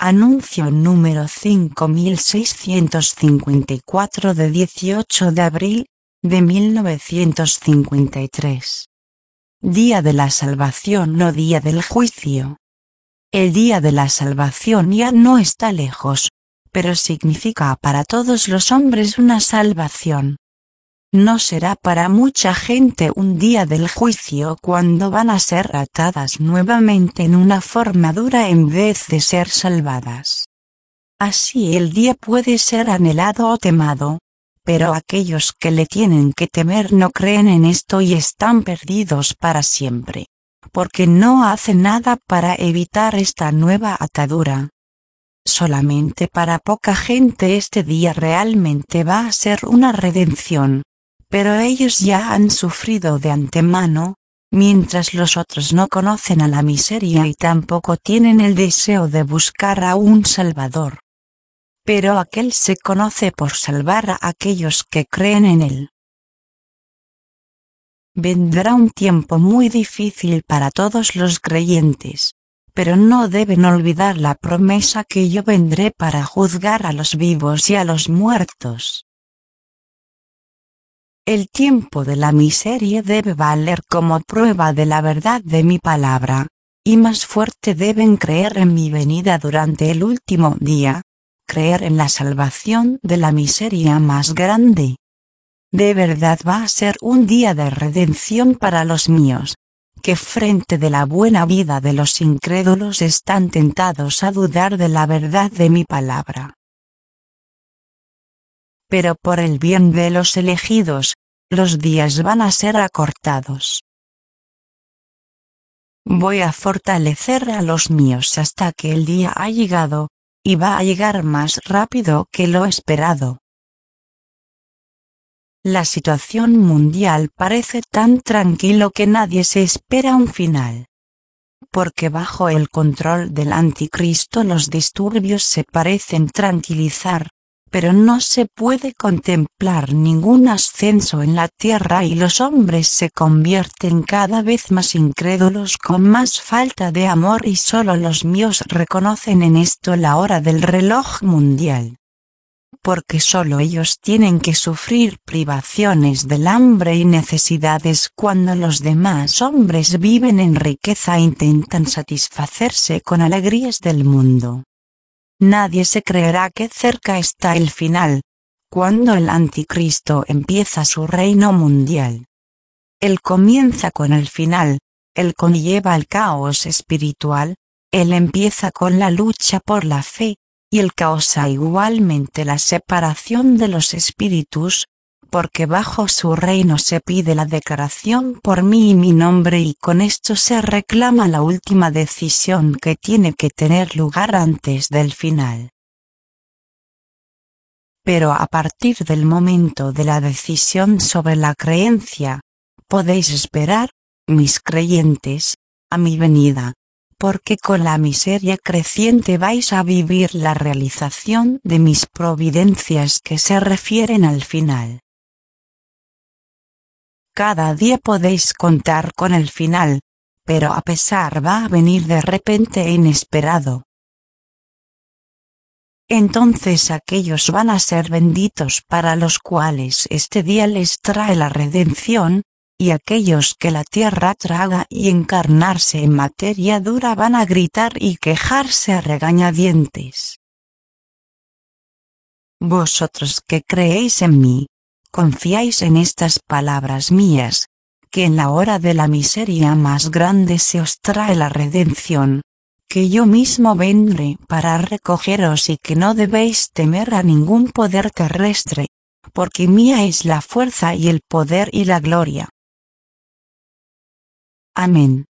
Anuncio número 5654 de 18 de abril, de 1953. Día de la salvación o día del juicio. El día de la salvación ya no está lejos, pero significa para todos los hombres una salvación. No será para mucha gente un día del juicio cuando van a ser atadas nuevamente en una forma dura en vez de ser salvadas. Así el día puede ser anhelado o temado, pero aquellos que le tienen que temer no creen en esto y están perdidos para siempre, porque no hacen nada para evitar esta nueva atadura. Solamente para poca gente este día realmente va a ser una redención. Pero ellos ya han sufrido de antemano, mientras los otros no conocen a la miseria y tampoco tienen el deseo de buscar a un Salvador. Pero aquel se conoce por salvar a aquellos que creen en él. Vendrá un tiempo muy difícil para todos los creyentes, pero no deben olvidar la promesa que yo vendré para juzgar a los vivos y a los muertos. El tiempo de la miseria debe valer como prueba de la verdad de mi palabra, y más fuerte deben creer en mi venida durante el último día, creer en la salvación de la miseria más grande. De verdad va a ser un día de redención para los míos, que frente de la buena vida de los incrédulos están tentados a dudar de la verdad de mi palabra. Pero por el bien de los elegidos, los días van a ser acortados. Voy a fortalecer a los míos hasta que el día ha llegado, y va a llegar más rápido que lo esperado. La situación mundial parece tan tranquilo que nadie se espera un final. Porque bajo el control del anticristo los disturbios se parecen tranquilizar, pero no se puede contemplar ningún ascenso en la tierra y los hombres se convierten cada vez más incrédulos con más falta de amor y solo los míos reconocen en esto la hora del reloj mundial. Porque solo ellos tienen que sufrir privaciones del hambre y necesidades cuando los demás hombres viven en riqueza e intentan satisfacerse con alegrías del mundo. Nadie se creerá que cerca está el final, cuando el anticristo empieza su reino mundial. Él comienza con el final, él conlleva el caos espiritual, él empieza con la lucha por la fe, y él causa igualmente la separación de los espíritus, porque bajo su reino se pide la declaración por mí y mi nombre y con esto se reclama la última decisión que tiene que tener lugar antes del final. Pero a partir del momento de la decisión sobre la creencia, podéis esperar, mis creyentes, a mi venida, porque con la miseria creciente vais a vivir la realización de mis providencias que se refieren al final. Cada día podéis contar con el final, pero a pesar va a venir de repente e inesperado. Entonces aquellos van a ser benditos para los cuales este día les trae la redención, y aquellos que la tierra traga y encarnarse en materia dura van a gritar y quejarse a regañadientes. Vosotros que creéis en mí, confiáis en estas palabras mías, que en la hora de la miseria más grande se os trae la redención, que yo mismo vendré para recogeros y que no debéis temer a ningún poder terrestre, porque mía es la fuerza y el poder y la gloria. Amén.